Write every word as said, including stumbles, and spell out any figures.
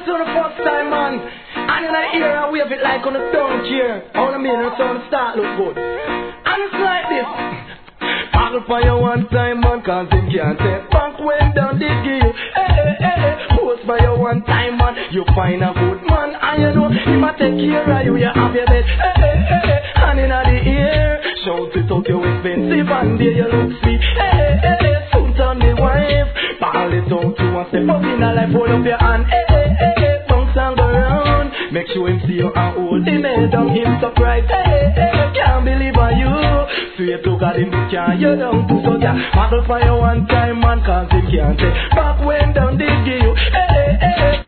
to the first time, man. And in the ear, I wave it like on a tongue cheer. All I mean, the sun start look good. And it's like this. Paddle for you one time, man, cause him can't take back when down the gear. Hey, hey, hey, hey. Post for you one time, man. You find a good man, and you know he might take care of you. You have your bed. Hey, hey, hey, hey. And in the ear, shout it out, you expensive, and there you look sweet. Hey, hey, hey, hey. Soon turn the wife. Ball it out, you want step up in a life, hold up your hand. Hey, hey, hey, hey. Bounce and go round. Make sure him see you and hold him head down, him surprised. Hey, hey, hey. Can't believe on you. Sweet to God him can't you down to so yeah. Model for you one time, man, cause him can't say back when down they give you. Hey, hey, hey.